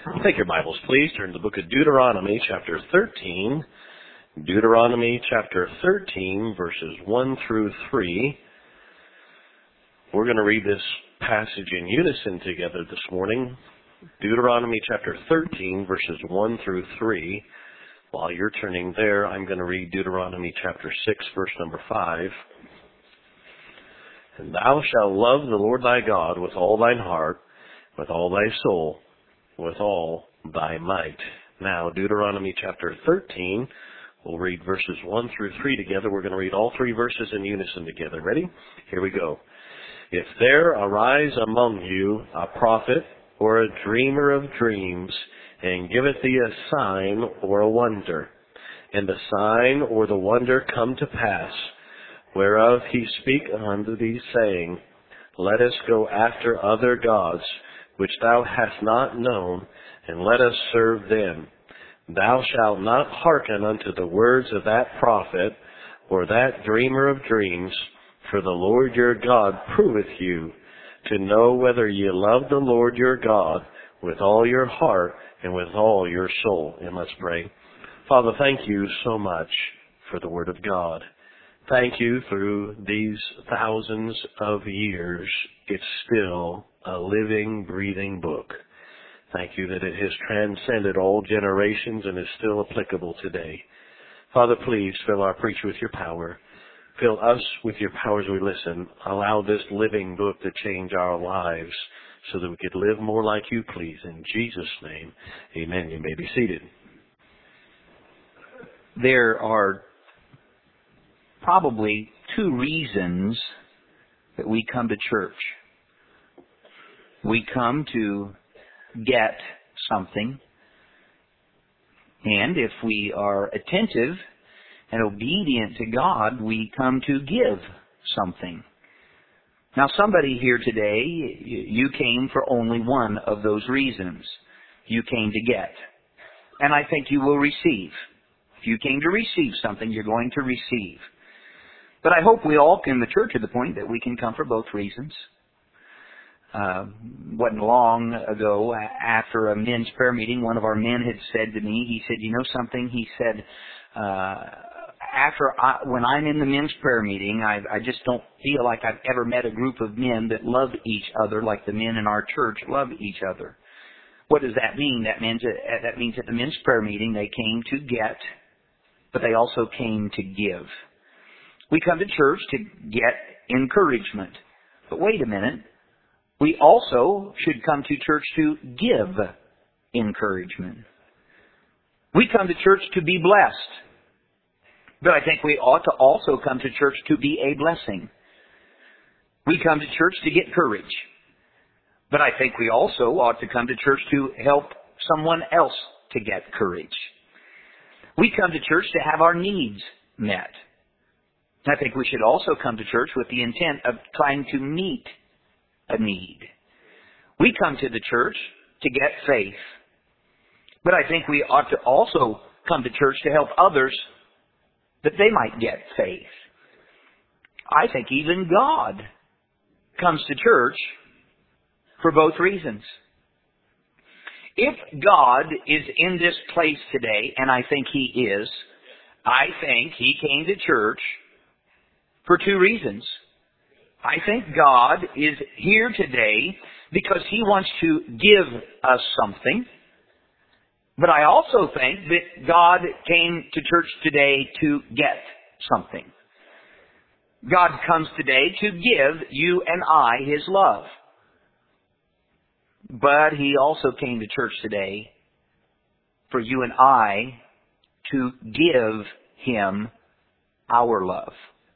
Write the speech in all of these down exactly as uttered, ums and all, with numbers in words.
Take your Bibles, please. Turn to the book of Deuteronomy, chapter thirteen. Deuteronomy, chapter thirteen, verses one through three. We're going to read this passage in unison together this morning. Deuteronomy, chapter thirteen, verses one through three. While you're turning there, I'm going to read Deuteronomy, chapter six, verse number five. And thou shalt love the Lord thy God with all thine heart, with all thy soul, with all thy might. Now, Deuteronomy chapter thirteen, we'll read verses one through three together. We're going to read all three verses in unison together. Ready? Here we go. If there arise among you a prophet or a dreamer of dreams, and giveth thee a sign or a wonder, and the sign or the wonder come to pass, whereof he speak unto thee, saying, Let us go after other gods, which thou hast not known, and let us serve them. Thou shalt not hearken unto the words of that prophet, or that dreamer of dreams, for the Lord your God proveth you, to know whether ye love the Lord your God with all your heart and with all your soul. And let's pray. Father, thank you so much for the Word of God. Thank you through these thousands of years, it's still a living, breathing book. Thank you that it has transcended all generations and is still applicable today. Father, please fill our preacher with your power. Fill us with your power as we listen. Allow this living book to change our lives so that we could live more like you, please. In Jesus' name, amen. You may be seated. There are probably two reasons that we come to church. We come to get something, and if we are attentive and obedient to God, we come to give something. Now, somebody here today, you came for only one of those reasons. You came to get. And I think you will receive. If you came to receive something, you're going to receive. But I hope we all in the church are the point that we can come for both reasons. Uh, wasn't long ago, after a men's prayer meeting, one of our men had said to me, he said, you know something? He said, uh, after I, when I'm in the men's prayer meeting, I, I just don't feel like I've ever met a group of men that love each other like the men in our church love each other. What does that mean? That means that, that means at the men's prayer meeting they came to get, but they also came to give. We come to church to get encouragement. But wait a minute. We also should come to church to give encouragement. We come to church to be blessed. But I think we ought to also come to church to be a blessing. We come to church to get courage. But I think we also ought to come to church to help someone else to get courage. We come to church to have our needs met. I think we should also come to church with the intent of trying to meet a need. We come to the church to get faith. But I think we ought to also come to church to help others that they might get faith. I think even God comes to church for both reasons. If God is in this place today, and I think He is, I think He came to church for two reasons. I think God is here today because He wants to give us something. But I also think that God came to church today to get something. God comes today to give you and I His love. But He also came to church today for you and I to give Him our love.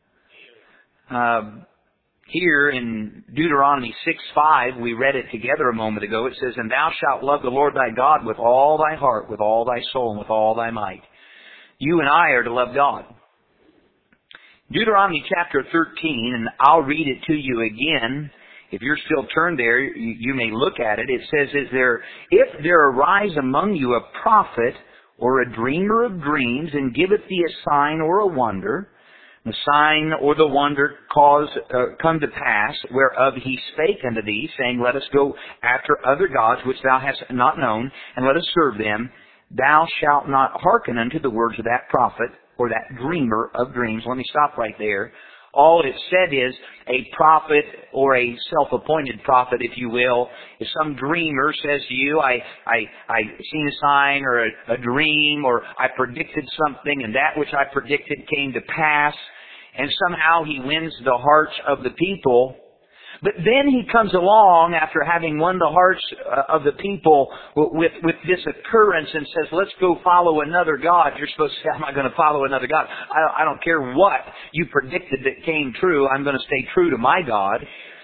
Um, Here in Deuteronomy six five, we read it together a moment ago. It says, And thou shalt love the Lord thy God with all thy heart, with all thy soul, and with all thy might. You and I are to love God. Deuteronomy chapter thirteen, and I'll read it to you again. If you're still turned there, you, you may look at it. It says, Is there, If there arise among you a prophet or a dreamer of dreams, and giveth thee a sign or a wonder, The sign or the wonder cause uh, come to pass, whereof he spake unto thee, saying, Let us go after other gods which thou hast not known, and let us serve them. Thou shalt not hearken unto the words of that prophet, or that dreamer of dreams. Let me stop right there. All it said is a prophet or a self-appointed prophet, if you will. If some dreamer says to you, I, I, I seen a sign or a, a dream, or I predicted something and that which I predicted came to pass, and somehow he wins the hearts of the people. But then he comes along after having won the hearts of the people with, with this occurrence and says, let's go follow another God. You're supposed to say, I'm not going to follow another God. I, I don't care what you predicted that came true. I'm going to stay true to my God.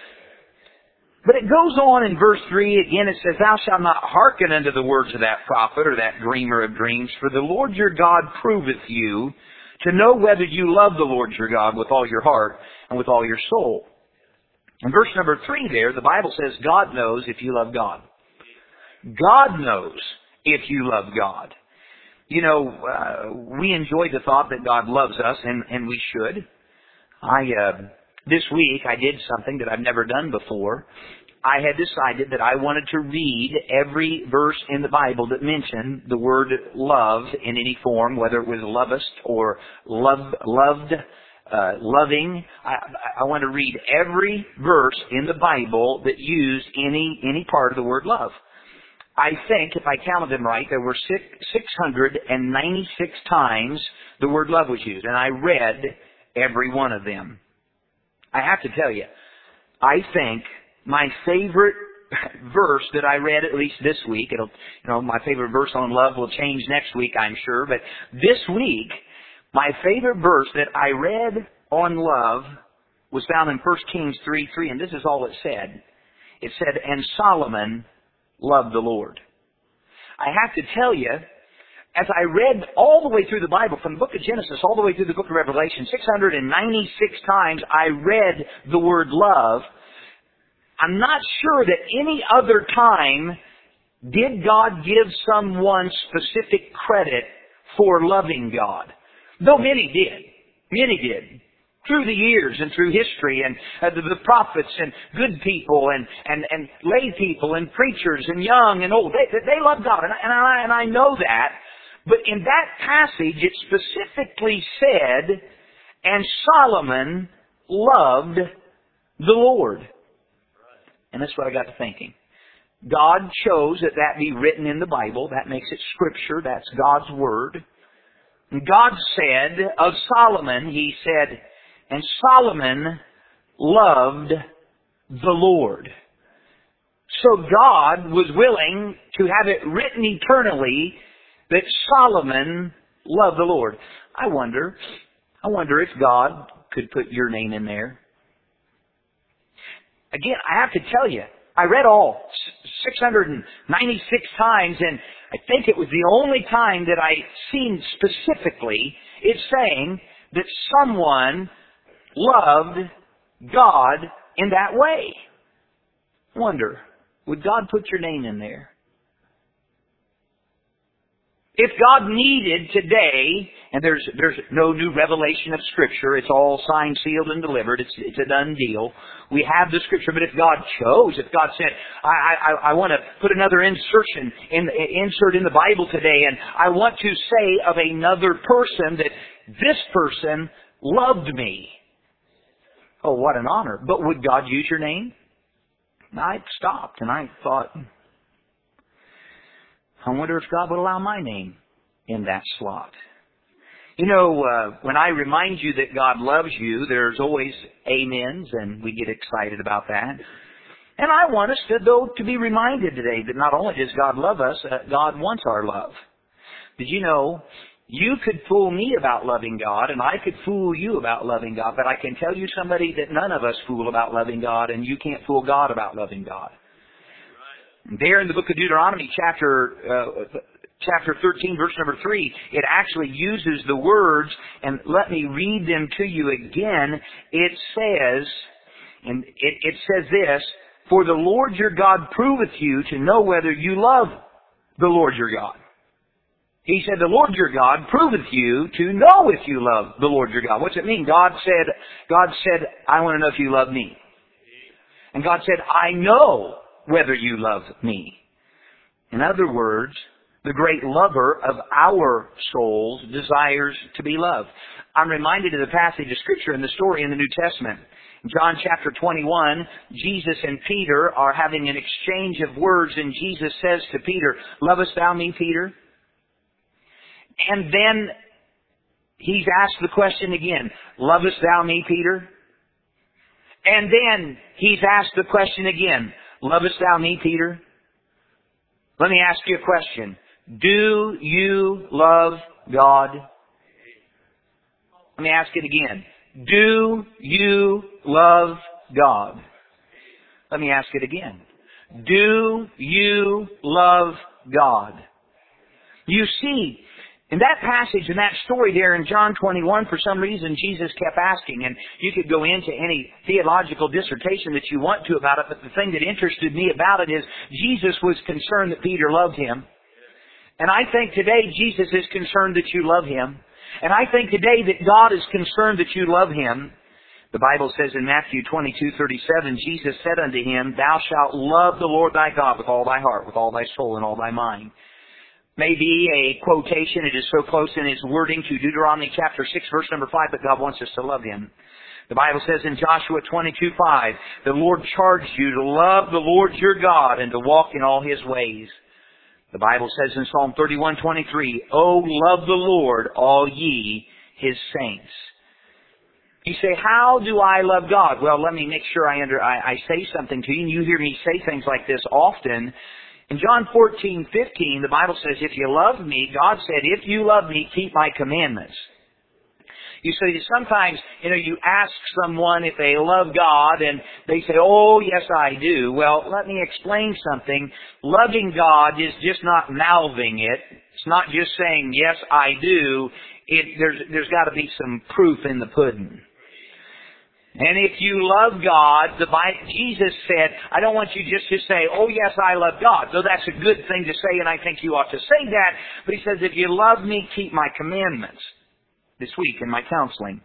But it goes on in verse three, again it says, Thou shalt not hearken unto the words of that prophet or that dreamer of dreams, for the Lord your God proveth you to know whether you love the Lord your God with all your heart and with all your soul. In verse number three there, the Bible says, God knows if you love God. God knows if you love God. You know, uh, we enjoy the thought that God loves us, and, and we should. I, uh, this week, I did something that I've never done before. I had decided that I wanted to read every verse in the Bible that mentioned the word love in any form, whether it was lovest or love, loved, Uh, loving. I, I want to read every verse in the Bible that used any any part of the word love. I think, if I counted them right, there were six, six hundred ninety-six times the word love was used, and I read every one of them. I have to tell you, I think my favorite verse that I read, at least this week, it'll, you know, my favorite verse on love will change next week, I'm sure, but this week, my favorite verse that I read on love was found in First Kings three three, and this is all it said. It said, And Solomon loved the Lord. I have to tell you, as I read all the way through the Bible, from the book of Genesis all the way through the book of Revelation, six hundred ninety-six times I read the word love. I'm not sure that any other time did God give someone specific credit for loving God. Though many did. Many did. Through the years and through history, and uh, the, the prophets and good people and, and, and lay people and preachers and young and old, they, they love God. And I, and, I, and I know that. But in that passage, it specifically said, And Solomon loved the Lord. And that's what I got to thinking. God chose that that be written in the Bible. That makes it Scripture. That's God's Word. God said of Solomon, He said, And Solomon loved the Lord. So God was willing to have it written eternally that Solomon loved the Lord. I wonder, I wonder if God could put your name in there. Again, I have to tell you, I read all six hundred ninety-six times, and I think it was the only time that I seen specifically it saying that someone loved God in that way. Wonder, would God put your name in there? If God needed today, and there's there's no new revelation of Scripture, it's all signed, sealed, and delivered, it's it's a done deal. We have the Scripture, but if God chose, if God said, I I, I want to put another insertion in insert in the Bible today, and I want to say of another person that this person loved me. Oh, what an honor. But would God use your name? I stopped and I thought, I wonder if God would allow my name in that slot. You know, uh, when I remind you that God loves you, there's always amens, and we get excited about that. And I want us to, though, to be reminded today that not only does God love us, uh, God wants our love. Did you know, you could fool me about loving God, and I could fool you about loving God, but I can tell you somebody that none of us fool about loving God, and you can't fool God about loving God. There in the book of Deuteronomy, chapter uh, chapter thirteen, verse number three, it actually uses the words, and let me read them to you again. It says, and it, it says this, For the Lord your God proveth you to know whether you love the Lord your God. He said, the Lord your God proveth you to know if you love the Lord your God. What's it mean? God said, God said, I want to know if you love me. And God said, I know whether you love me. In other words, the great lover of our souls desires to be loved. I'm reminded of the passage of Scripture in the story in the New Testament. In John chapter twenty-one, Jesus and Peter are having an exchange of words, and Jesus says to Peter, lovest thou me, Peter? And then he's asked the question again, lovest thou me, Peter? And then he's asked the question again, lovest thou me, Peter? Let me ask you a question. Do you love God? Let me ask it again. Do you love God? Let me ask it again. Do you love God? You see, in that passage, in that story there in John twenty-one, for some reason Jesus kept asking, and you could go into any theological dissertation that you want to about it, but the thing that interested me about it is Jesus was concerned that Peter loved him. And I think today Jesus is concerned that you love him. And I think today that God is concerned that you love him. The Bible says in Matthew twenty-two thirty-seven, Jesus said unto him, thou shalt love the Lord thy God with all thy heart, with all thy soul, and all thy mind. Maybe a quotation, it is so close in its wording to Deuteronomy chapter six, verse number five, but God wants us to love him. The Bible says in Joshua twenty-two five, the Lord charged you to love the Lord your God and to walk in all his ways. The Bible says in Psalm thirty-one twenty-three, oh, love the Lord, all ye his saints. You say, how do I love God? Well, let me make sure I, under, I, I say something to you, and you hear me say things like this often. In John fourteen fifteen, the Bible says, if you love me, God said, if you love me, keep my commandments. You see, sometimes, you know, you ask someone if they love God, and they say, oh, yes, I do. Well, let me explain something. Loving God is just not mouthing it. It's not just saying, yes, I do. It, there's, there's got to be some proof in the pudding. And if you love God, the Bible, Jesus said, I don't want you just to say, oh yes, I love God. Though that's a good thing to say, and I think you ought to say that. But he says, if you love me, keep my commandments. This week in my counseling,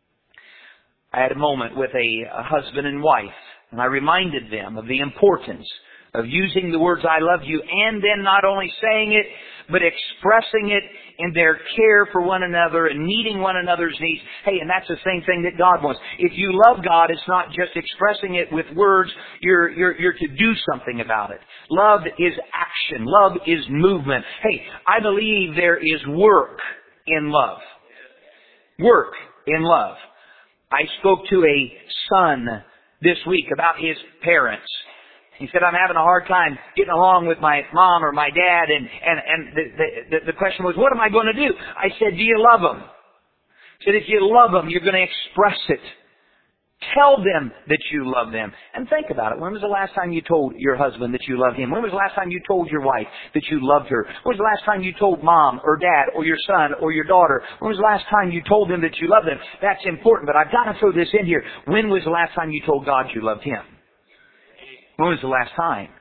I had a moment with a, a husband and wife, and I reminded them of the importance of using the words, I love you, and then not only saying it, but expressing it in their care for one another and meeting one another's needs. Hey, and that's the same thing that God wants. If you love God, it's not just expressing it with words. You're, you're, you're to do something about it. Love is action. Love is movement. Hey, I believe there is work in love. Work in love. I spoke to a son this week about his parents. He said, I'm having a hard time getting along with my mom or my dad. And, and, and the, the, the question was, what am I going to do? I said, do you love them? He said, if you love them, you're going to express it. Tell them that you love them. And think about it. When was the last time you told your husband that you love him? When was the last time you told your wife that you loved her? When was the last time you told mom or dad or your son or your daughter? When was the last time you told them that you loved them? That's important, but I've got to throw this in here. When was the last time you told God you loved him? When was the last time?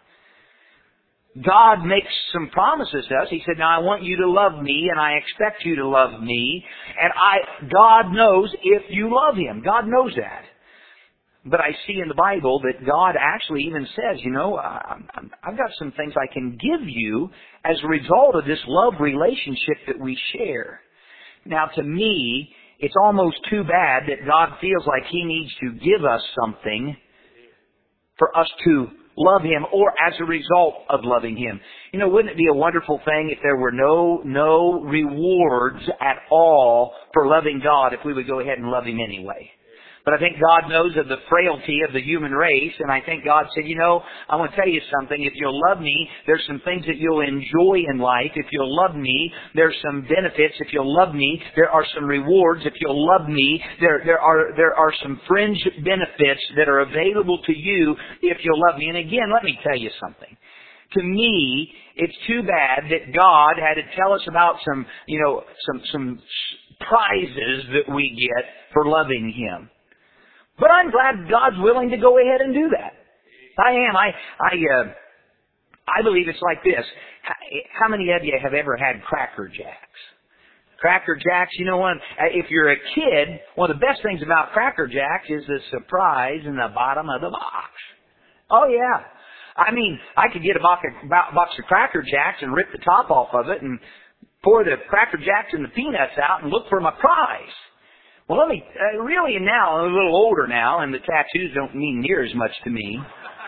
God makes some promises to us. He said, now I want you to love me, and I expect you to love me. And I, God knows if you love him. God knows that. But I see in the Bible that God actually even says, you know, I've got some things I can give you as a result of this love relationship that we share. Now, to me, it's almost too bad that God feels like he needs to give us something for us to love him, or as a result of loving him. You know, wouldn't it be a wonderful thing if there were no no rewards at all for loving God if we would go ahead and love him anyway? But I think God knows of the frailty of the human race, and I think God said, you know, I want to tell you something. If you'll love me, there's some things that you'll enjoy in life. If you'll love me, there's some benefits. If you'll love me, there are some rewards. If you'll love me, there, there are there are some fringe benefits that are available to you if you'll love me. And again, let me tell you something. To me, it's too bad that God had to tell us about some, you know, some some prizes that we get for loving him. But I'm glad God's willing to go ahead and do that. I am. I I uh, I believe it's like this. How many of you have ever had Cracker Jacks? Cracker Jacks, you know what? If you're a kid, one of the best things about Cracker Jacks is the surprise in the bottom of the box. Oh yeah. I mean, I could get a box of, box of Cracker Jacks and rip the top off of it and pour the Cracker Jacks and the peanuts out and look for my prize. Well, let me, uh, really now, I'm a little older now, and the tattoos don't mean near as much to me.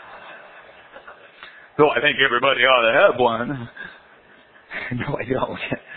Though I think everybody ought to have one. No, I don't.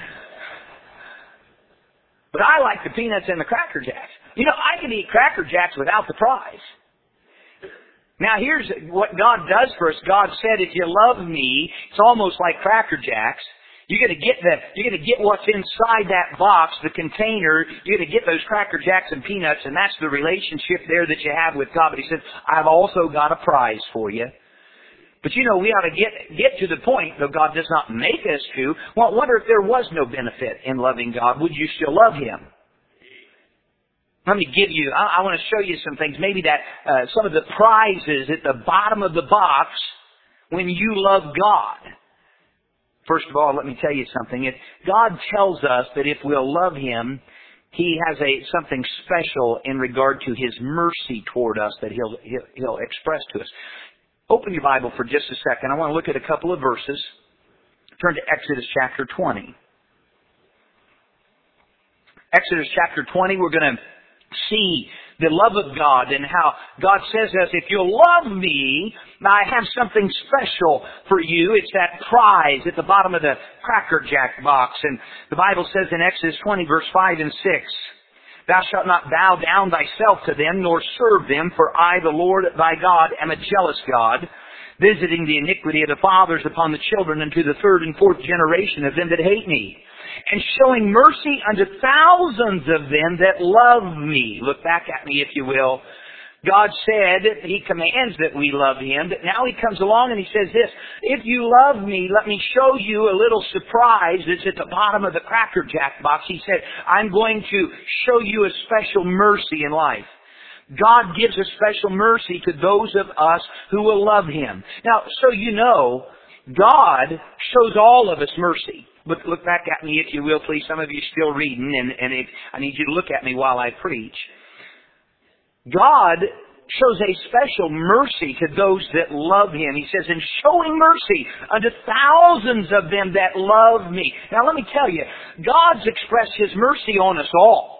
But I like the peanuts and the Cracker Jacks. You know, I can eat Cracker Jacks without the prize. Now here's what God does for us. God said, if you love me, it's almost like Cracker Jacks. You're going to get the, you're going to get what's inside that box, the container. You're going to get those Cracker Jacks and peanuts, and that's the relationship there that you have with God. But He said, I've also got a prize for you. But you know, we ought to get, get to the point, though God does not make us to. Well, I wonder if there was no benefit in loving God, would you still love Him? Let me give you, I, I want to show you some things. Maybe that, uh, some of the prizes at the bottom of the box when you love God. First of all, let me tell you something. If God tells us that if we'll love Him, He has a something special in regard to His mercy toward us that He'll, He'll, He'll express to us. Open your Bible for just a second. I want to look at a couple of verses. Turn to Exodus chapter twenty. Exodus chapter twenty, we're going to see the love of God and how God says to us, if you'll love me, I have something special for you. It's that prize at the bottom of the Cracker Jack box. And the Bible says in Exodus twenty, verse five and six, thou shalt not bow down thyself to them, nor serve them, for I, the Lord thy God, am a jealous God, visiting the iniquity of the fathers upon the children unto the third and fourth generation of them that hate me, and showing mercy unto thousands of them that love me. Look back at me, if you will. God said, He commands that we love Him, but now He comes along and He says this, if you love me, let me show you a little surprise that's at the bottom of the Cracker Jack box. He said, I'm going to show you a special mercy in life. God gives a special mercy to those of us who will love Him. Now, so you know, God shows all of us mercy. But look back at me, if you will, please. Some of you are still reading, and, and if, I need you to look at me while I preach. God shows a special mercy to those that love Him. He says, in showing mercy unto thousands of them that love me. Now let me tell you, God's expressed His mercy on us all.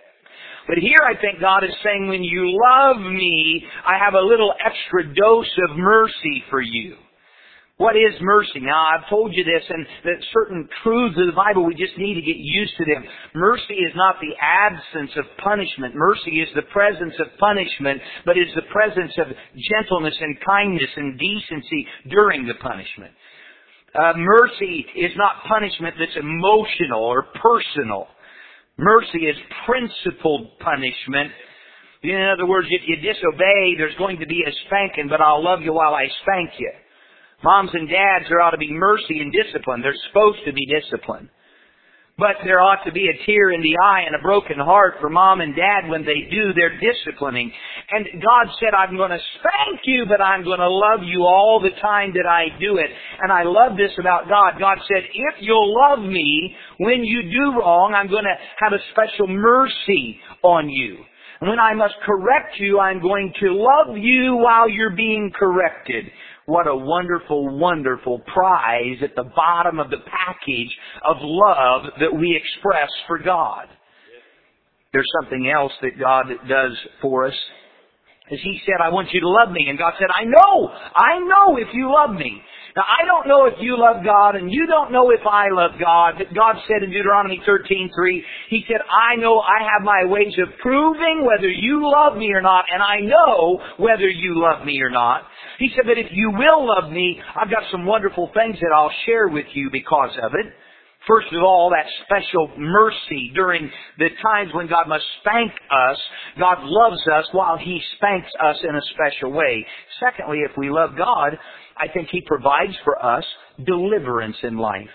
But here I think God is saying, when you love me, I have a little extra dose of mercy for you. What is mercy? Now, I've told you this, and that certain truths of the Bible, we just need to get used to them. Mercy is not the absence of punishment. Mercy is the presence of punishment, but is the presence of gentleness and kindness and decency during the punishment. Uh, mercy is not punishment that's emotional or personal. Mercy is principled punishment. In other words, if you disobey, there's going to be a spanking, but I'll love you while I spank you. Moms and dads, there ought to be mercy and discipline. They're supposed to be disciplined. But there ought to be a tear in the eye and a broken heart for mom and dad when they do their disciplining. And God said, I'm going to spank you, but I'm going to love you all the time that I do it. And I love this about God. God said, if you'll love me, when you do wrong, I'm going to have a special mercy on you. And when I must correct you, I'm going to love you while you're being corrected. What a wonderful, wonderful prize at the bottom of the package of love that we express for God. There's something else that God does for us. As He said, I want you to love me. And God said, I know, I know if you love me. Now, I don't know if you love God, and you don't know if I love God, but God said in Deuteronomy thirteen three, He said, I know I have my ways of proving whether you love me or not, and I know whether you love me or not. He said that if you will love me, I've got some wonderful things that I'll share with you because of it. First of all, that special mercy during the times when God must spank us. God loves us while He spanks us in a special way. Secondly, if we love God, I think He provides for us deliverance in life.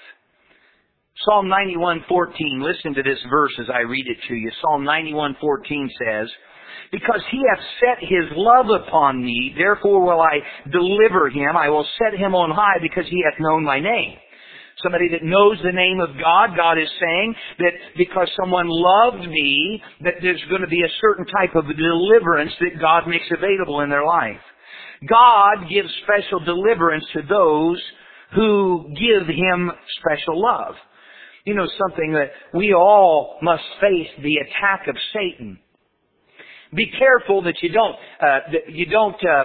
Psalm ninety-one fourteen, listen to this verse as I read it to you. Psalm ninety-one fourteen says, Because he hath set his love upon me, therefore will I deliver him. I will set him on high because he hath known my name. Somebody that knows the name of God, God is saying that because someone loved me, that there's going to be a certain type of deliverance that God makes available in their life. God gives special deliverance to those who give Him special love. You know something, that we all must face the attack of Satan. Be careful that you don't, uh, that you don't, uh,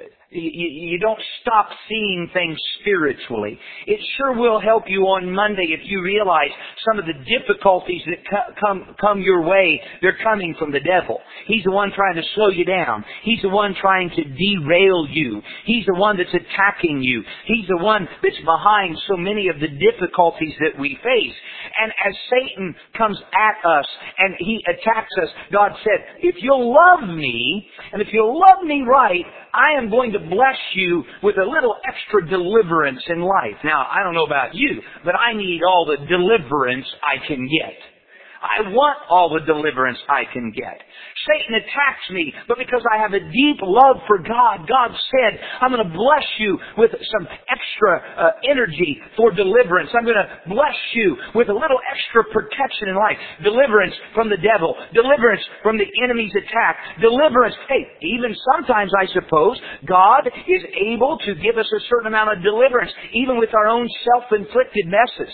you, you don't stop seeing things spiritually. It sure will help you on Monday if you realize some of the difficulties that come come your way, they're coming from the devil. He's the one trying to slow you down. He's the one trying to derail you. He's the one that's attacking you. He's the one that's behind so many of the difficulties that we face. And as Satan comes at us and he attacks us, God said, if you'll love me, and if you'll love me right, I am going to bless you with a little extra deliverance in life. Now, I don't know about you, but I need all the deliverance I can get. I want all the deliverance I can get. Satan attacks me, but because I have a deep love for God, God said, I'm going to bless you with some extra uh, energy for deliverance. I'm going to bless you with a little extra protection in life. Deliverance from the devil. Deliverance from the enemy's attack. Deliverance. Hey, even sometimes, I suppose, God is able to give us a certain amount of deliverance, even with our own self-inflicted messes.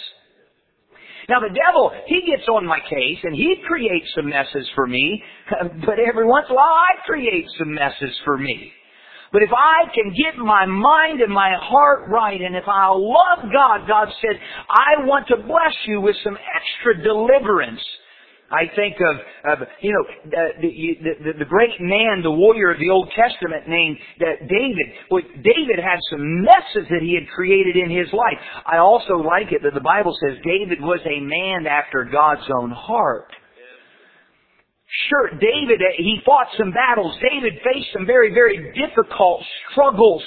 Now the devil, he gets on my case and he creates some messes for me, but every once in a while I create some messes for me. But if I can get my mind and my heart right, and if I love God, God said, I want to bless you with some extra deliverance. I think of, of you know, the, the, the great man, the warrior of the Old Testament named David. Well, David had some messes that he had created in his life. I also like it that the Bible says David was a man after God's own heart. Sure, David, he fought some battles. David faced some very, very difficult struggles.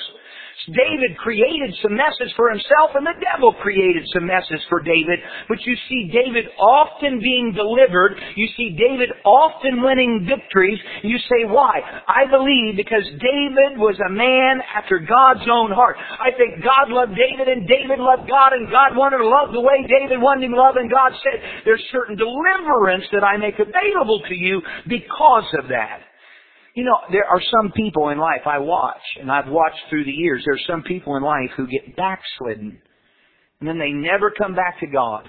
David created some messes for himself, and the devil created some messes for David. But you see David often being delivered. You see David often winning victories. You say, why? I believe because David was a man after God's own heart. I think God loved David, and David loved God, and God wanted to love the way David wanted him to love, and God said, there's certain deliverance that I make available to you because of that. You know, there are some people in life I watch, and I've watched through the years, there are some people in life who get backslidden, and then they never come back to God.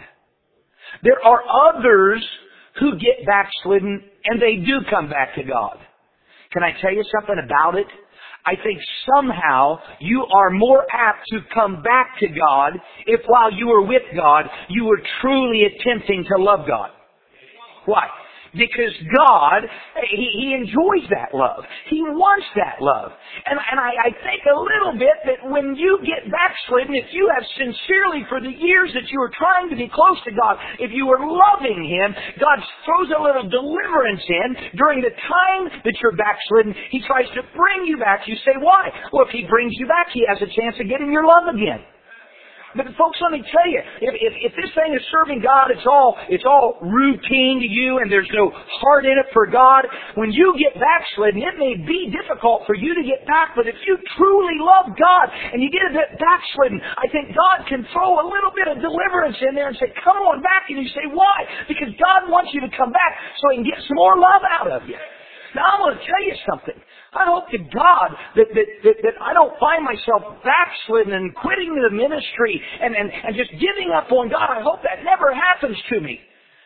There are others who get backslidden, and they do come back to God. Can I tell you something about it? I think somehow you are more apt to come back to God if while you were with God, you were truly attempting to love God. Why? Because God, He, he enjoys that love. He wants that love. And, and I, I think a little bit that when you get backslidden, if you have sincerely for the years that you were trying to be close to God, if you were loving Him, God throws a little deliverance in during the time that you're backslidden. He tries to bring you back. You say, why? Well, if He brings you back, He has a chance of getting your love again. But folks, let me tell you, if, if, if this thing is serving God, it's all, it's all routine to you and there's no heart in it for God. When you get backslidden, it may be difficult for you to get back, but if you truly love God and you get a bit backslidden, I think God can throw a little bit of deliverance in there and say, come on back. And you say, why? Because God wants you to come back so He can get some more love out of you. Now, I want to tell you something. I hope to God that, that, that, that I don't find myself backslidden and quitting the ministry and, and, and just giving up on God. I hope that never happens to me.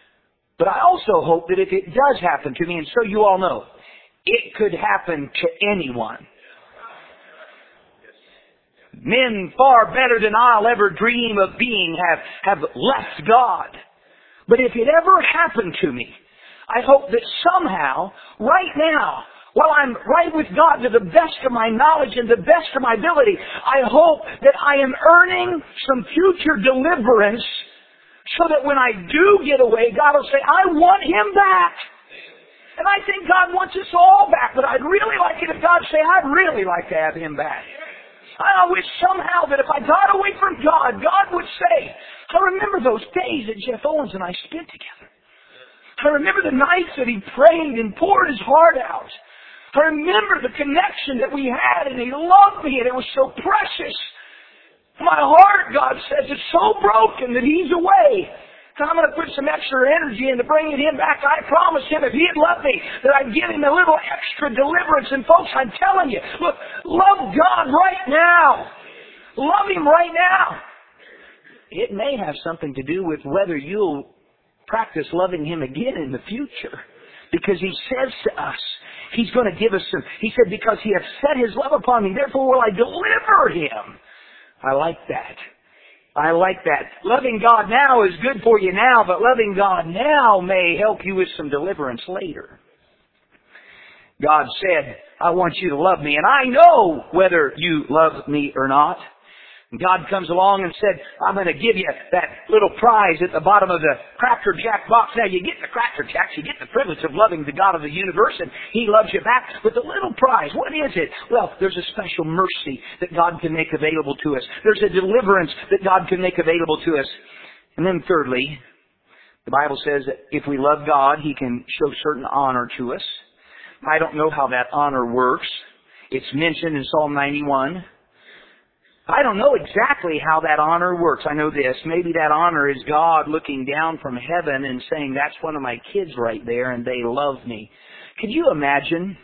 But I also hope that if it does happen to me, and so you all know, it could happen to anyone. Men far better than I'll ever dream of being have, have left God. But if it ever happened to me, I hope that somehow, right now, while I'm right with God to the best of my knowledge and the best of my ability, I hope that I am earning some future deliverance so that when I do get away, God will say, I want him back. And I think God wants us all back, but I'd really like it if God would say, I'd really like to have him back. I wish somehow that if I got away from God, God would say, I remember those days that Jeff Owens and I spent together. I remember the nights that he prayed and poured his heart out. I remember the connection that we had, and he loved me, and it was so precious. My heart, God says, is so broken that he's away. So I'm going to put some extra energy into bringing him back. I promised him if he had loved me, that I'd give him a little extra deliverance. And folks, I'm telling you, look, love God right now. Love him right now. It may have something to do with whether you'll practice loving him again in the future. Because he says to us, he's going to give us some, he said, because he hath set his love upon me, therefore will I deliver him. I like that. I like that. Loving God now is good for you now, but loving God now may help you with some deliverance later. God said, I want you to love me, and I know whether you love me or not. And God comes along and said, I'm going to give you that little prize at the bottom of the Cracker Jack box. Now, you get the Cracker Jacks, you get the privilege of loving the God of the universe, and he loves you back. But the little prize, what is it? Well, there's a special mercy that God can make available to us. There's a deliverance that God can make available to us. And then thirdly, the Bible says that if we love God, he can show certain honor to us. I don't know how that honor works. It's mentioned in Psalm ninety-one. I don't know exactly how that honor works. I know this. Maybe that honor is God looking down from heaven and saying, that's one of my kids right there and they love me. Could you imagine?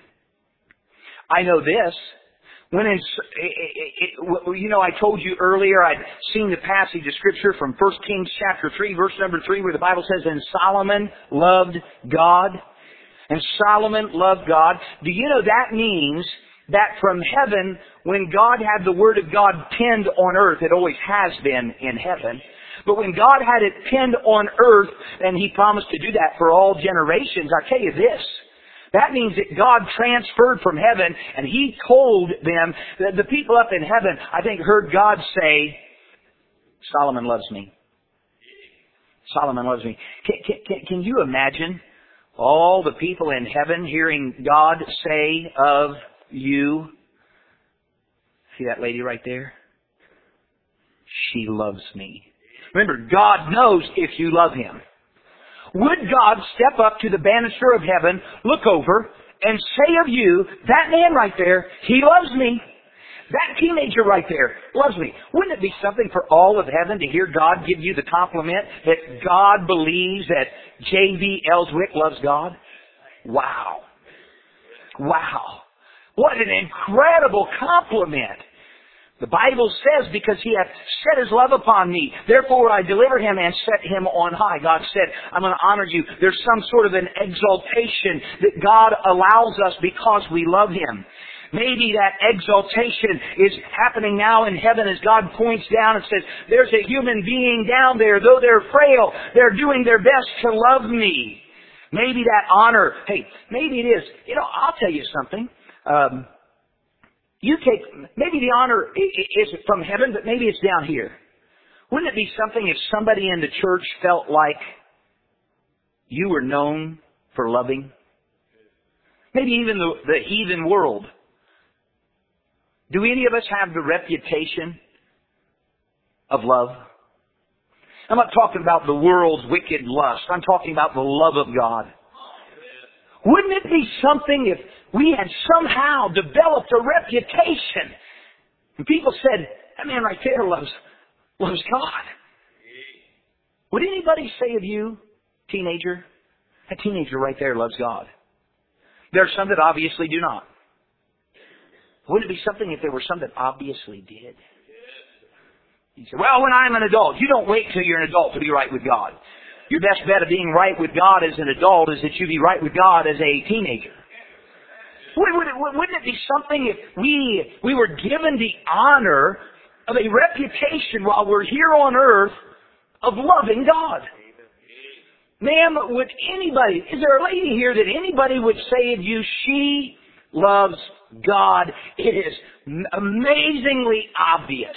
I know this. When it's, it, it, it, you know, I told you earlier I'd seen the passage of Scripture from First Kings chapter three, verse number three, where the Bible says, and Solomon loved God. And Solomon loved God. Do you know that means that from heaven, when God had the Word of God penned on earth, it always has been in heaven, but when God had it penned on earth, and he promised to do that for all generations, I tell you this, that means that God transferred from heaven, and he told them, that the people up in heaven, I think, heard God say, Solomon loves me. Solomon loves me. Can, can, can you imagine all the people in heaven hearing God say of you? See that lady right there? She loves me. Remember, God knows if you love him. Would God step up to the banister of heaven, look over, and say of you, that man right there, he loves me. That teenager right there loves me. Wouldn't it be something for all of heaven to hear God give you the compliment that God believes that J V Ellswick loves God? Wow. Wow. What an incredible compliment. The Bible says, because he hath set his love upon me, therefore I deliver him and set him on high. God said, I'm going to honor you. There's some sort of an exaltation that God allows us because we love him. Maybe that exaltation is happening now in heaven as God points down and says, there's a human being down there, though they're frail, they're doing their best to love me. Maybe that honor, hey, maybe it is. You know, I'll tell you something. Um, you take, maybe the honor is from heaven, but maybe it's down here. Wouldn't it be something if somebody in the church felt like you were known for loving? Maybe even the, the heathen world. Do any of us have the reputation of love? I'm not talking about the world's wicked lust. I'm talking about the love of God. Wouldn't it be something if we had somehow developed a reputation and people said, that man right there loves, loves God? Would anybody say of you, teenager, that teenager right there loves God? There are some that obviously do not. Wouldn't it be something if there were some that obviously did? You say, well, when I'm an adult, you don't wait till you're an adult to be right with God. Your best bet of being right with God as an adult is that you be right with God as a teenager. Wouldn't it be something if we, we were given the honor of a reputation while we're here on earth of loving God? Ma'am, would anybody, is there a lady here that anybody would say of you, she loves God? It is amazingly obvious.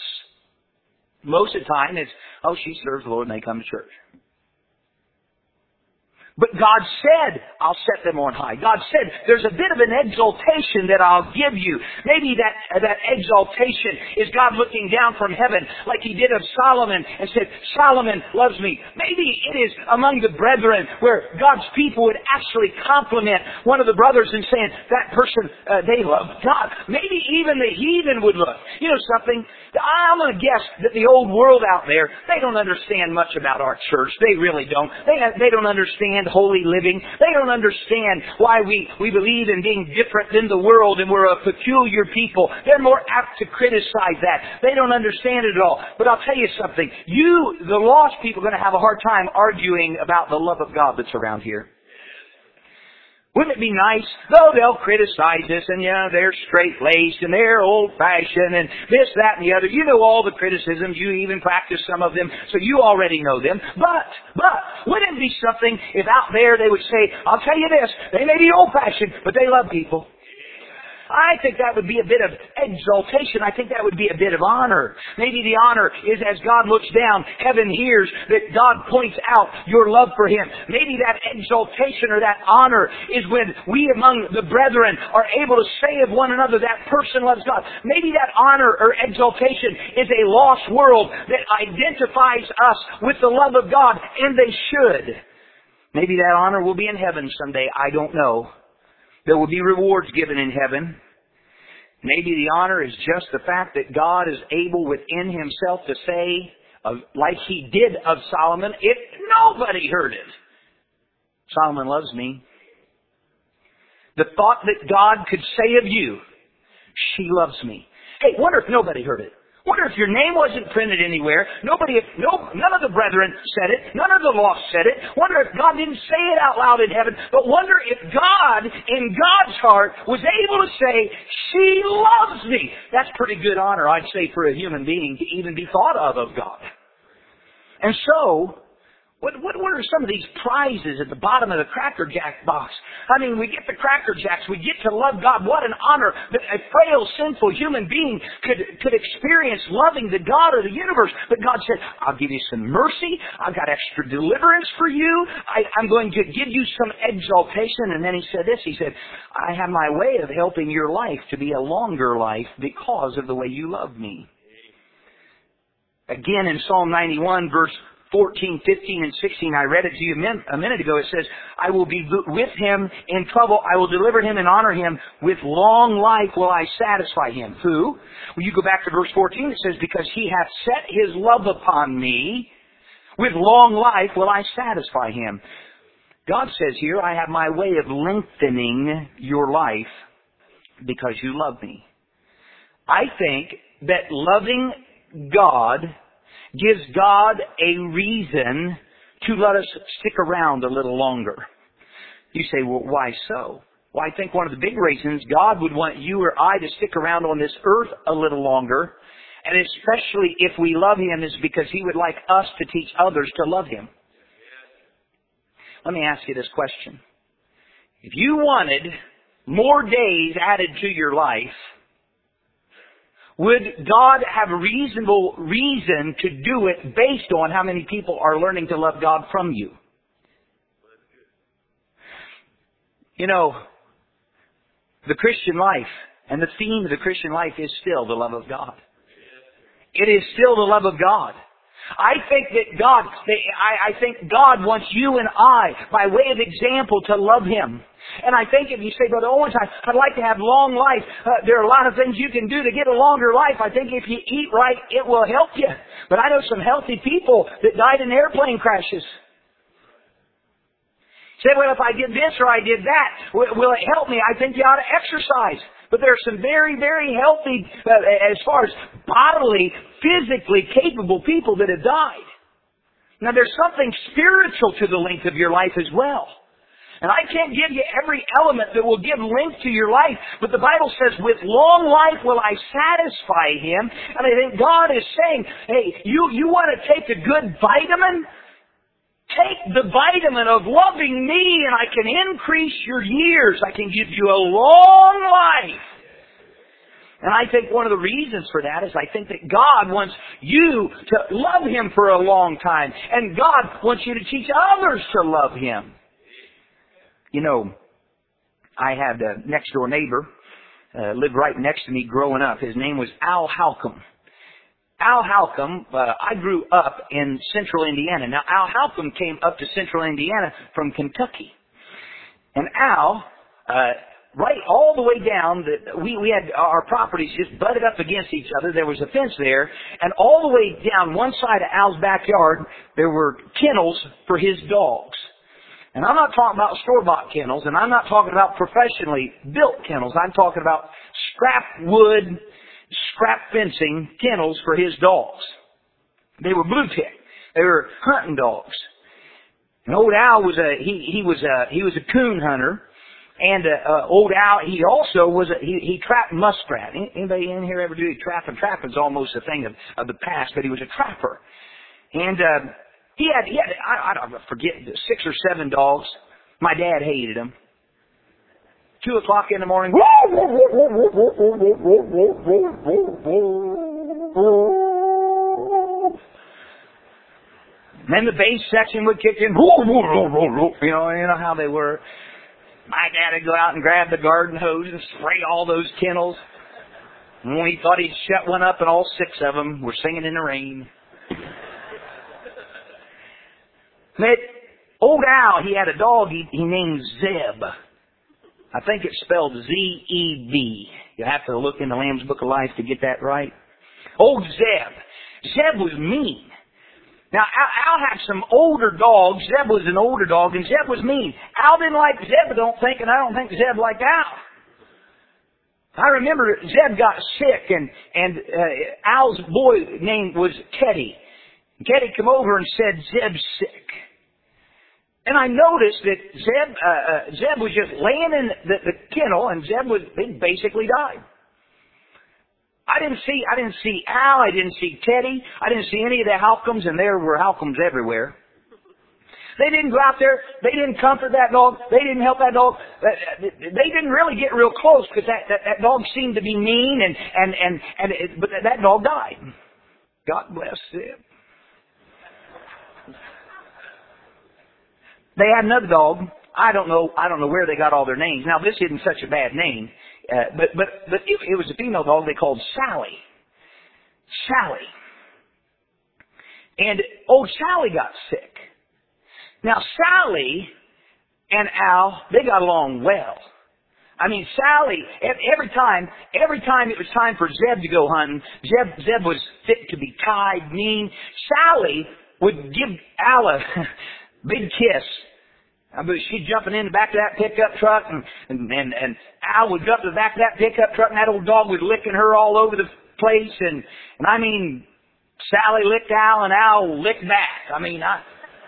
Most of the time it's, oh, she serves the Lord and they come to church. But God said, I'll set them on high. God said, there's a bit of an exaltation that I'll give you. Maybe that, that exaltation is God looking down from heaven like He did of Solomon and said, Solomon loves me. Maybe it is among the brethren where God's people would actually compliment one of the brothers and saying, that person, uh, they love God. Maybe even the heathen would look. You know something? I'm going to guess that the old world out there, they don't understand much about our church. They really don't. They, they don't understand holy living. They don't understand why we, we believe in being different than the world and we're a peculiar people. They're more apt to criticize that. They don't understand it at all. But I'll tell you something. You, the lost people, are going to have a hard time arguing about the love of God that's around here. Wouldn't it be nice? Though they'll criticize us and, yeah, they're straight-laced and they're old-fashioned and this, that, and the other. You know all the criticisms. You even practice some of them, so you already know them. But, but, wouldn't it be something if out there they would say, I'll tell you this, they may be old-fashioned, but they love people. I think that would be a bit of exaltation. I think that would be a bit of honor. Maybe the honor is as God looks down, heaven hears that God points out your love for Him. Maybe that exaltation or that honor is when we among the brethren are able to say of one another, that person loves God. Maybe that honor or exaltation is a lost world that identifies us with the love of God, and they should. Maybe that honor will be in heaven someday. I don't know. There will be rewards given in heaven. Maybe the honor is just the fact that God is able within Himself to say, uh, like He did of Solomon, if nobody heard it, Solomon loves me. The thought that God could say of you, she loves me. Hey, wonder if nobody heard it. Wonder if your name wasn't printed anywhere. Nobody, no, none of the brethren said it. None of the lost said it. Wonder if God didn't say it out loud in heaven. But wonder if God, in God's heart, was able to say, she loves me. That's pretty good honor, I'd say, for a human being to even be thought of of God. And so, What, what, what are some of these prizes at the bottom of the Cracker Jack box? I mean, we get the Cracker Jacks. We get to love God. What an honor that a frail, sinful human being could, could experience loving the God of the universe. But God said, I'll give you some mercy. I've got extra deliverance for you. I, I'm going to give you some exaltation. And then He said this. He said, I have my way of helping your life to be a longer life because of the way you love me. Again, in Psalm ninety-one, verse fourteen, fifteen, and sixteen, I read it to you a minute ago. It says, I will be with him in trouble. I will deliver him and honor him. With long life will I satisfy him. Who? When you go back to verse fourteen, it says, because he hath set his love upon me, with long life will I satisfy him. God says here, I have my way of lengthening your life because you love me. I think that loving God gives God a reason to let us stick around a little longer. You say, well, why so? Well, I think one of the big reasons God would want you or I to stick around on this earth a little longer, and especially if we love Him, is because He would like us to teach others to love Him. Let me ask you this question. If you wanted more days added to your life, would God have a reasonable reason to do it based on how many people are learning to love God from you? You know, the Christian life and the theme of the Christian life is still the love of God. It is still the love of God. I think that God, I, I think God wants you and I, by way of example, to love Him. And I think if you say, Brother Owens, I'd like to have long life. Uh, there are a lot of things you can do to get a longer life. I think if you eat right, it will help you. But I know some healthy people that died in airplane crashes. Say, well, if I did this or I did that, will it help me? I think you ought to exercise. But there are some very, very healthy, uh, as far as bodily, physically capable people that have died. Now, there's something spiritual to the length of your life as well. And I can't give you every element that will give length to your life, but the Bible says, with long life will I satisfy him. And I think God is saying, hey, you, you want to take a good vitamin? Take the vitamin of loving me and I can increase your years. I can give you a long life. And I think one of the reasons for that is I think that God wants you to love Him for a long time. And God wants you to teach others to love Him. You know, I had a next door neighbor, uh, lived right next to me growing up. His name was Al Halcomb. Al Halcomb, uh, I grew up in central Indiana. Now, Al Halcomb came up to central Indiana from Kentucky. And Al, uh, right all the way down, the, we, we had our properties just butted up against each other. There was a fence there. And all the way down one side of Al's backyard, there were kennels for his dogs. And I'm not talking about store-bought kennels, and I'm not talking about professionally built kennels. I'm talking about scrap wood, scrap fencing kennels for his dogs. They were blue tick. They were hunting dogs. And old Al was a he he was a he was a coon hunter, and uh, uh, old Al he also was a he he trapped muskrat. Anybody in here ever do trapping? Trapping's almost a thing of of the past, but he was a trapper, and uh, he had he had I, I don't forget six or seven dogs. My dad hated them. Two o'clock in the morning. And then the bass section would kick in. You know, you know how they were. My dad would go out and grab the garden hose and spray all those kennels. And when he thought he'd shut one up, and all six of them were singing in the rain. But old Al, he had a dog he, he named Zeb. I think it's spelled Z E B. You have to look in the Lamb's Book of Life to get that right. Old Zeb. Zeb was mean. Now, Al, Al had some older dogs. Zeb was an older dog, and Zeb was mean. Al didn't like Zeb, I don't think, and I don't think Zeb liked Al. I remember Zeb got sick, and, and uh, Al's boy name was Teddy. Teddy came over and said, Zeb's sick. And I noticed that Zeb, uh, uh, Zeb was just laying in the, the kennel, and Zeb was, he basically died. I didn't see, I didn't see Al, I didn't see Teddy, I didn't see any of the Halcombs, and there were Halcombs everywhere. They didn't go out there, they didn't comfort that dog, they didn't help that dog, they didn't really get real close, because that, that, that dog seemed to be mean, and, and, and, and it, but that dog died. God bless Zeb. They had another dog. I don't know. I don't know where they got all their names. Now this isn't such a bad name, uh, but but but it, it was a female dog they called Sally. Sally. And old Sally got sick. Now Sally and Al, they got along well. I mean, Sally, every time, every time it was time for Zeb to go hunting, Zeb, Zeb was fit to be tied, mean. Sally would give Al a big kiss. I mean, she'd jumping in the back of that pickup truck, and, and, and, and Al would go up to the back of that pickup truck, and that old dog was licking her all over the place. And, and I mean, Sally licked Al, and Al licked back. I mean, I,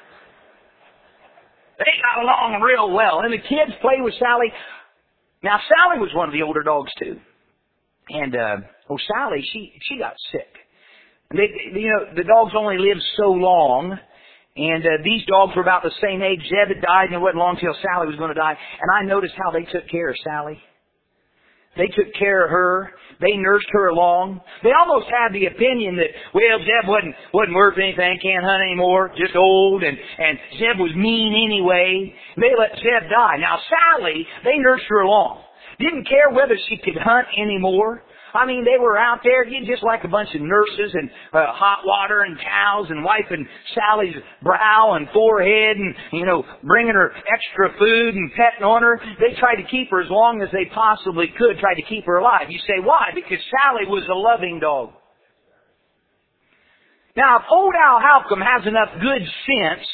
they got along real well. And the kids played with Sally. Now, Sally was one of the older dogs, too. And, uh, oh, Sally, she, she got sick. And they, you know, the dogs only live so long. And uh, these dogs were about the same age. Zeb had died, and it wasn't long till Sally was going to die. And I noticed how they took care of Sally. They took care of her. They nursed her along. They almost had the opinion that, well, Zeb wasn't wasn't worth anything, can't hunt anymore, just old, and, and Zeb was mean anyway. They let Zeb die. Now, Sally, they nursed her along. Didn't care whether she could hunt anymore. I mean, they were out there just like a bunch of nurses, and uh, hot water and towels, and wiping Sally's brow and forehead, and, you know, bringing her extra food and petting on her. They tried to keep her as long as they possibly could, tried to keep her alive. You say, why? Because Sally was a loving dog. Now, if old Al Halcomb has enough good sense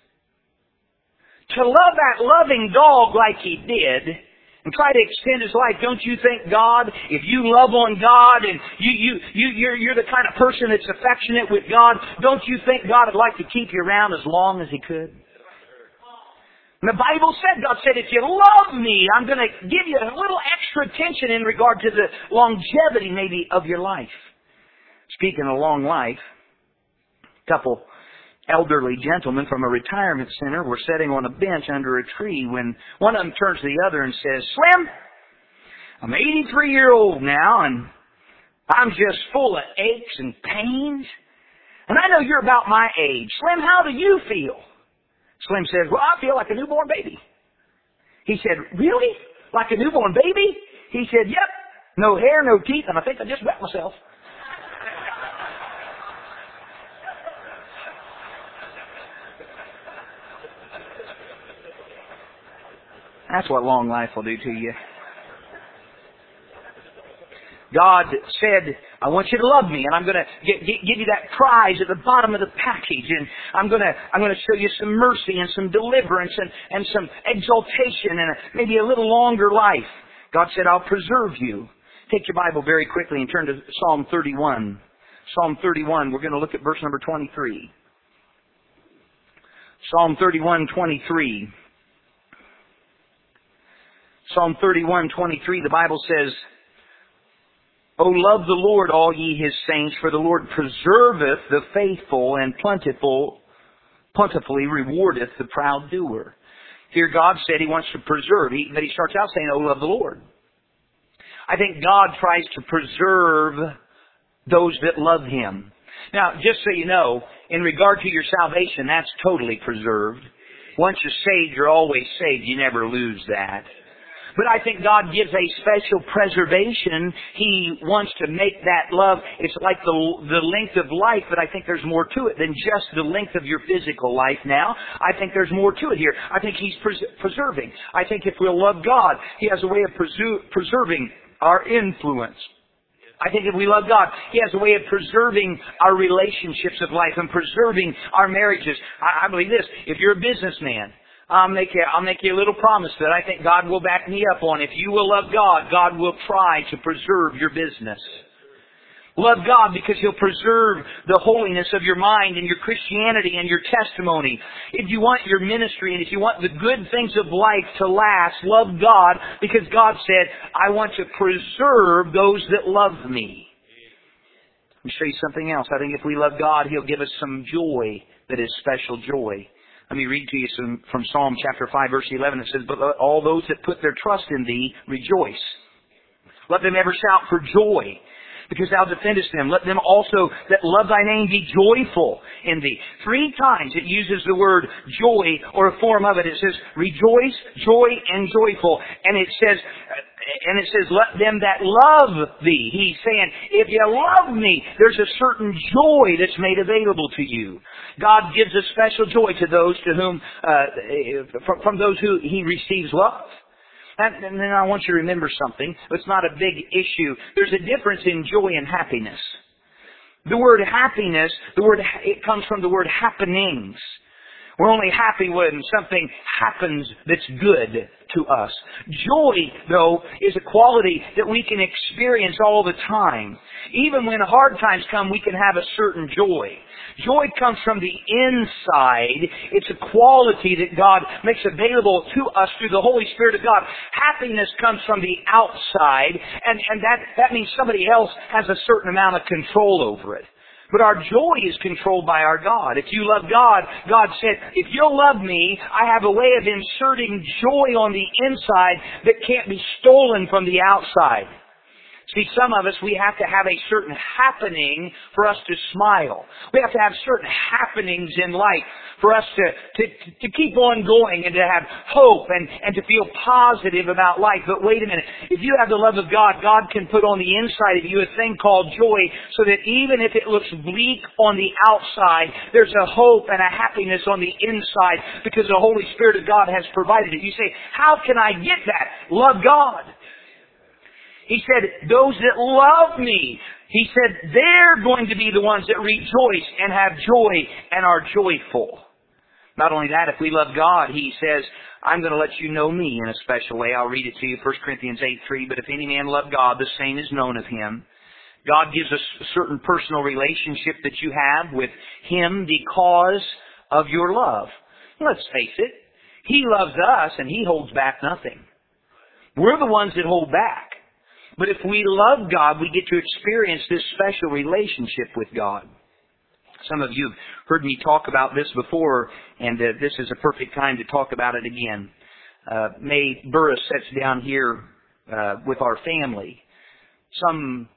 to love that loving dog like he did, and try to extend his life, don't you think God, if you love on God and you, you, you, you're, you're the kind of person that's affectionate with God, don't you think God would like to keep you around as long as He could? And the Bible said, God said, if you love me, I'm going to give you a little extra attention in regard to the longevity maybe of your life. Speaking of long life, a couple elderly gentlemen from a retirement center were sitting on a bench under a tree when one of them turns to the other and says, Slim, I'm eighty-three years old now, and I'm just full of aches and pains. And I know you're about my age. Slim, how do you feel? Slim says, well, I feel like a newborn baby. He said, really? Like a newborn baby? He said, yep. No hair, no teeth, and I think I just wet myself. That's what long life will do to you. God said, I want you to love me, and I'm going to give you that prize at the bottom of the package, and I'm going to I'm going to show you some mercy and some deliverance and, and some exaltation and a, maybe a little longer life. God said, I'll preserve you. Take your Bible very quickly and turn to Psalm thirty-one. Psalm thirty-one, we're going to look at verse number twenty-three. Psalm thirty-one, twenty-three. Psalm thirty-one, twenty-three, the Bible says, O love the Lord, all ye His saints, for the Lord preserveth the faithful, and plentiful, plentifully rewardeth the proud doer. Here God said He wants to preserve, he, but He starts out saying, O love the Lord. I think God tries to preserve those that love Him. Now, just so you know, in regard to your salvation, that's totally preserved. Once you're saved, you're always saved. You never lose that. But I think God gives a special preservation. He wants to make that love, it's like the the length of life, but I think there's more to it than just the length of your physical life now. I think there's more to it here. I think He's pres- preserving. I think if we'll love God, He has a way of presu- preserving our influence. I think if we love God, He has a way of preserving our relationships of life and preserving our marriages. I, I believe this. If you're a businessman, I'll make you, I'll make you a little promise that I think God will back me up on. If you will love God, God will try to preserve your business. Love God because He'll preserve the holiness of your mind and your Christianity and your testimony. If you want your ministry and if you want the good things of life to last, love God because God said, I want to preserve those that love me. Let me show you something else. I think if we love God, He'll give us some joy that is special joy. Let me read to you some from Psalm chapter five, verse eleven. It says, but all those that put their trust in Thee rejoice. Let them ever shout for joy, because Thou defendest them. Let them also that love Thy name be joyful in Thee. Three times it uses the word joy, or a form of it. It says rejoice, joy, and joyful. And it says, and it says, let them that love Thee. He's saying, if you love me, there's a certain joy that's made available to you. God gives a special joy to those to whom, uh, from, from those who He receives love. And, and then I want you to remember something. It's not a big issue. There's a difference in joy and happiness. The word happiness, the word it comes from the word happenings. We're only happy when something happens that's good to us. Joy, though, is a quality that we can experience all the time. Even when hard times come, we can have a certain joy. Joy comes from the inside. It's a quality that God makes available to us through the Holy Spirit of God. Happiness comes from the outside, and, and that, that means somebody else has a certain amount of control over it. But our joy is controlled by our God. If you love God, God said, if you'll love me, I have a way of inserting joy on the inside that can't be stolen from the outside. See, some of us, we have to have a certain happening for us to smile. We have to have certain happenings in life for us to, to, to keep on going and to have hope and, and to feel positive about life. But wait a minute. If you have the love of God, God can put on the inside of you a thing called joy so that even if it looks bleak on the outside, there's a hope and a happiness on the inside because the Holy Spirit of God has provided it. You say, how can I get that? Love God. He said, those that love me, He said, they're going to be the ones that rejoice and have joy and are joyful. Not only that, if we love God, He says, I'm going to let you know me in a special way. I'll read it to you, First Corinthians eight three. But if any man love God, the same is known of him. God gives us a certain personal relationship that you have with Him because of your love. Let's face it, He loves us and He holds back nothing. We're the ones that hold back. But if we love God, we get to experience this special relationship with God. Some of you have heard me talk about this before, and uh, this is a perfect time to talk about it again. Uh, May Burris sits down here uh, with our family. Some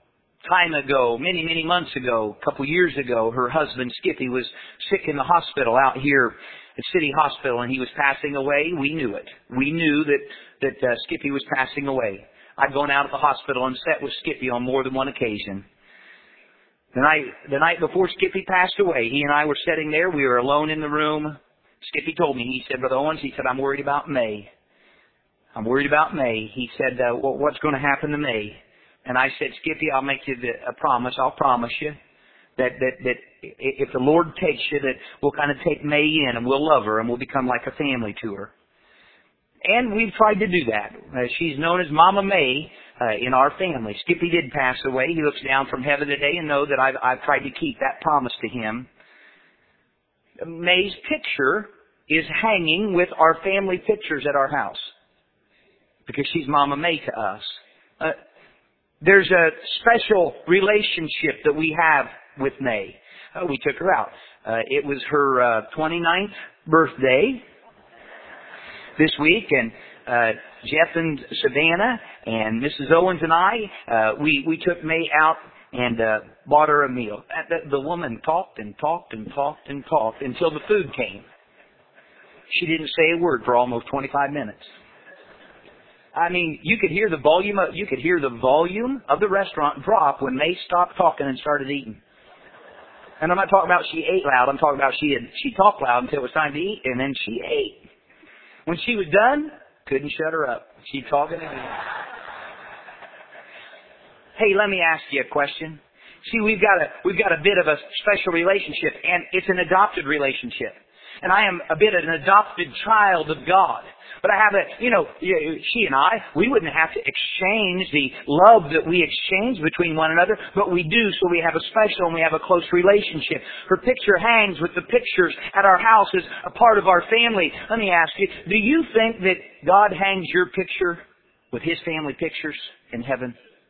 time ago, many, many months ago, a couple years ago, her husband, Skippy, was sick in the hospital out here at City Hospital, and he was passing away. We knew it. We knew that, that uh, Skippy was passing away. I'd gone out of the hospital and sat with Skippy on more than one occasion. The night, the night before Skippy passed away, he and I were sitting there. We were alone in the room. Skippy told me, he said, Brother Owens, he said, I'm worried about May. I'm worried about May. He said, uh, well, what's going to happen to May? And I said, Skippy, I'll make you a promise. I'll promise you that, that, that if the Lord takes you, that we'll kind of take May in and we'll love her and we'll become like a family to her. And we've tried to do that. Uh, she's known as Mama May uh, in our family. Skippy did pass away. He looks down from heaven today and know that I've, I've tried to keep that promise to him. May's picture is hanging with our family pictures at our house because she's Mama May to us. Uh, there's a special relationship that we have with May. Uh, we took her out. Uh, it was her uh, twenty-ninth birthday this week, and uh, Jeff and Savannah and Missus Owens and I, uh, we, we took May out and uh, bought her a meal. The, the woman talked and talked and talked and talked until the food came. She didn't say a word for almost twenty-five minutes. I mean, you could hear the volume of, you could hear the volume of the restaurant drop when May stopped talking and started eating. And I'm not talking about she ate loud. I'm talking about she had, she talked loud until it was time to eat, and then she ate. When she was done, couldn't shut her up. She'd talk again. Hey, let me ask you a question. See, we've got a we've got a bit of a special relationship, and it's an adopted relationship. And I am a bit of an adopted child of God. But I have a, you know, she and I, we wouldn't have to exchange the love that we exchange between one another, but we do, so we have a special and we have a close relationship. Her picture hangs with the pictures at our house as a part of our family. Let me ask you, do you think that God hangs your picture with His family pictures in heaven?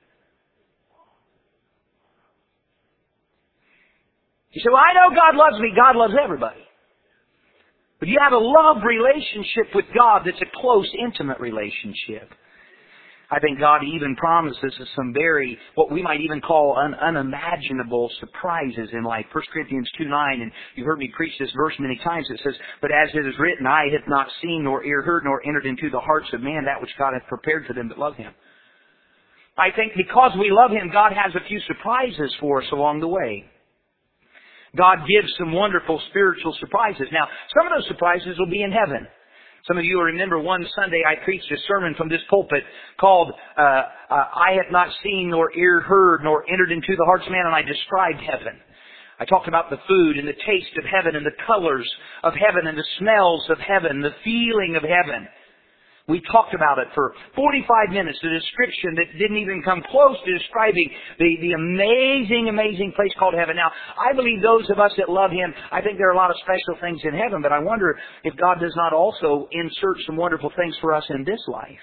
You say, well, I know God loves me. God loves everybody. But you have a love relationship with God that's a close, intimate relationship. I think God even promises us some very, what we might even call un, unimaginable surprises in life. First Corinthians two nine, and you've heard me preach this verse many times. It says, but as it is written, eye hath not seen, nor ear heard, nor entered into the hearts of man that which God hath prepared for them that love Him. I think because we love Him, God has a few surprises for us along the way. God gives some wonderful spiritual surprises. Now, some of those surprises will be in heaven. Some of you will remember one Sunday I preached a sermon from this pulpit called uh, uh, Eye hath not seen, nor ear heard, nor entered into the hearts of man, and I described heaven. I talked about the food and the taste of heaven and the colors of heaven and the smells of heaven, the feeling of heaven. We talked about it for forty-five minutes, a description that didn't even come close to describing the, the amazing, amazing place called heaven. Now, I believe those of us that love Him, I think there are a lot of special things in heaven, but I wonder if God does not also insert some wonderful things for us in this life.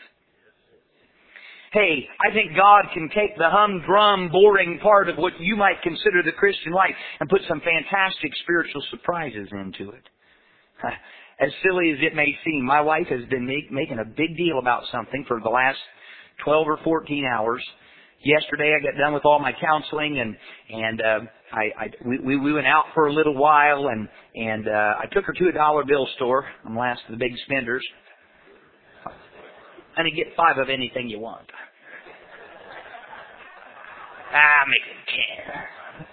Hey, I think God can take the humdrum, boring part of what you might consider the Christian life and put some fantastic spiritual surprises into it. As silly as it may seem, my wife has been make, making a big deal about something for the last twelve or fourteen hours. Yesterday I got done with all my counseling, and and uh, I, I we, we went out for a little while, and and uh, I took her to a dollar bill store. I'm last of the big spenders. And you get five of anything you want. Ah, make it ten.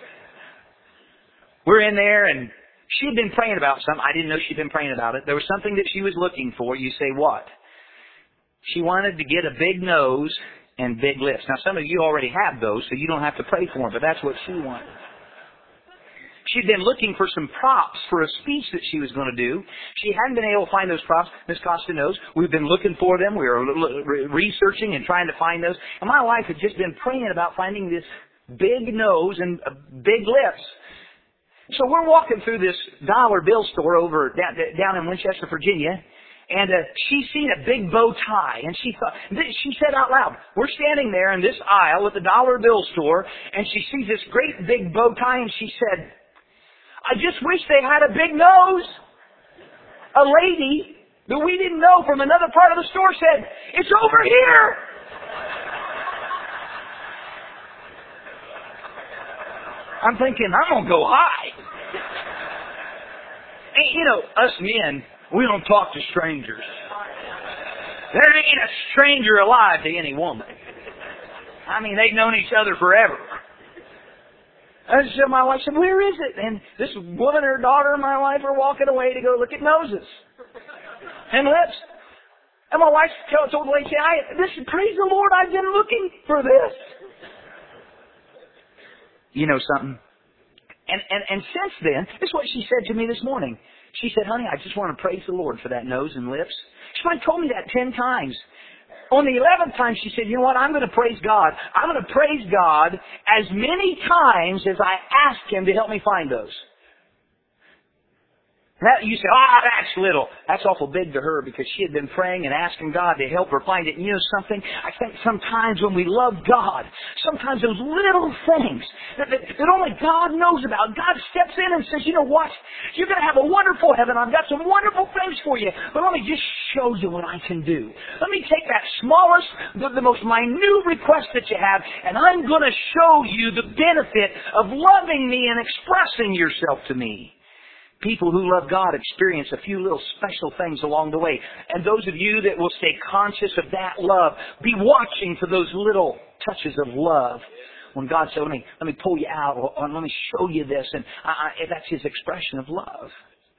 We're in there, and she had been praying about something. I didn't know she'd been praying about it. There was something that she was looking for. You say, what? She wanted to get a big nose and big lips. Now, some of you already have those, so you don't have to pray for them, but that's what she wanted. She'd been looking for some props for a speech that she was going to do. She hadn't been able to find those props. Miss Costa knows. We've been looking for them. We were researching and trying to find those. And my wife had just been praying about finding this big nose and big lips. So we're walking through this dollar bill store over down, down in Winchester, Virginia, and uh, she's seen a big bow tie, and she thought, she said out loud, we're standing there in this aisle at the dollar bill store, and she sees this great big bow tie, and she said, I just wish they had a big nose. A lady that we didn't know from another part of the store said, it's over here. I'm thinking, I'm going to go high. And, you know, us men, we don't talk to strangers. There ain't a stranger alive to any woman. I mean, they've known each other forever. I said, my wife said, where is it? And this woman and her daughter and my wife are walking away to go look at noses and lips. And my wife told the lady, I, this, praise the Lord, I've been looking for this. You know something? And, and, and since then, this is what she said to me this morning. She said, honey, I just want to praise the Lord for that nose and lips. She might have told me that ten times. On the eleventh time, she said, you know what, I'm going to praise God. I'm going to praise God as many times as I ask Him to help me find those. That, you say, ah, oh, that's little. That's awful big to her because she had been praying and asking God to help her find it. And you know something? I think sometimes when we love God, sometimes those little things that, that, that only God knows about, God steps in and says, you know what? You're going to have a wonderful heaven. I've got some wonderful things for you. But let me just show you what I can do. Let me take that smallest, the, the most minute request that you have, and I'm going to show you the benefit of loving me and expressing yourself to me. People who love God experience a few little special things along the way. And those of you that will stay conscious of that love, be watching for those little touches of love. When God said, let me, let me pull you out, or, or let me show you this, and I, I, that's His expression of love.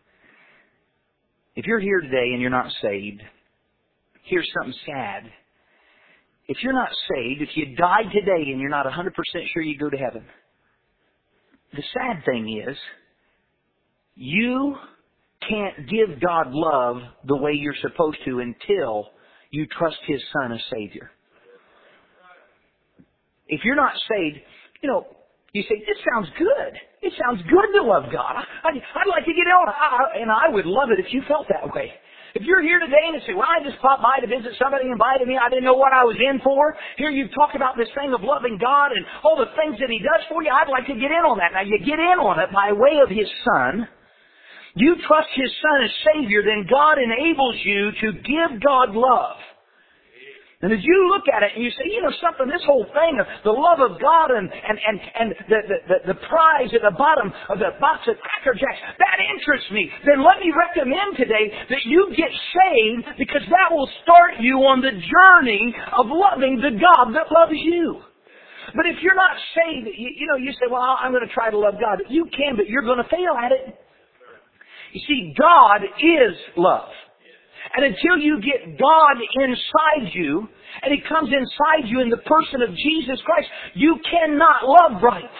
If you're here today and you're not saved, here's something sad. If you're not saved, if you died today and you're not one hundred percent sure you go to heaven, the sad thing is, you can't give God love the way you're supposed to until you trust His Son as Savior. If you're not saved, you know, you say, this sounds good. It sounds good to love God. I, I'd like to get on, I, and I would love it if you felt that way. If you're here today and you say, well, I just popped by to visit somebody and invited me, I didn't know what I was in for. Here you've talked about this thing of loving God and all the things that He does for you. I'd like to get in on that. Now, you get in on it by way of His Son. You trust His Son as Savior, then God enables you to give God love. And as you look at it and you say, you know something, this whole thing of the love of God and, and, and, and the, the, the prize at the bottom of the box of Cracker Jacks, that interests me. Then let me recommend today that you get saved, because that will start you on the journey of loving the God that loves you. But if you're not saved, you, you know, you say, well, I'm going to try to love God. You can, but you're going to fail at it. You see, God is love. And until you get God inside you, and He comes inside you in the person of Jesus Christ, you cannot love right.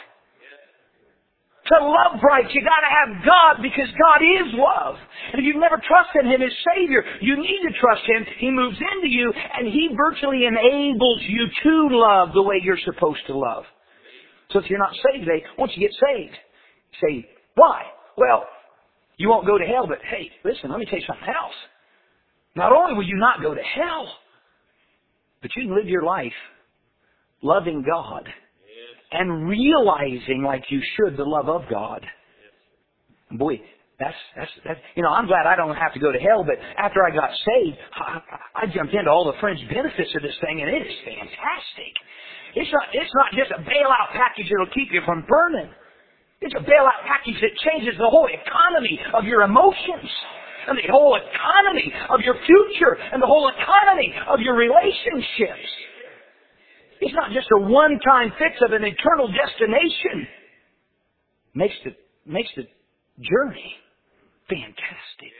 To love right, you got to have God, because God is love. And if you've never trusted Him as Savior, you need to trust Him. He moves into you, and He virtually enables you to love the way you're supposed to love. So if you're not saved today, once you get saved, you say, why? Well, you won't go to hell, but hey, listen, let me tell you something else. Not only will you not go to hell, but you can live your life loving God and realizing like you should the love of God. And boy, that's, that's, that's, you know, I'm glad I don't have to go to hell, but after I got saved, I, I jumped into all the fringe benefits of this thing, and it is fantastic. It's not, it's not just a bailout package that'll keep you from burning. It's a bailout package that changes the whole economy of your emotions, and the whole economy of your future, and the whole economy of your relationships. It's not just a one-time fix of an eternal destination. Makes the, makes the journey fantastic.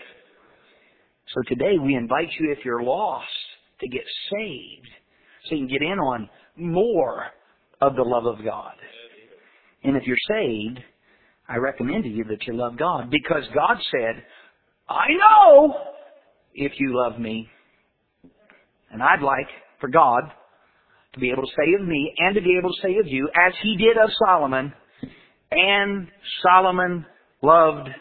So today we invite you, if you're lost, to get saved so you can get in on more of the love of God. And if you're saved, I recommend to you that you love God, because God said, I know if you love me. And I'd like for God to be able to say of me and to be able to say of you, as He did of Solomon, and Solomon loved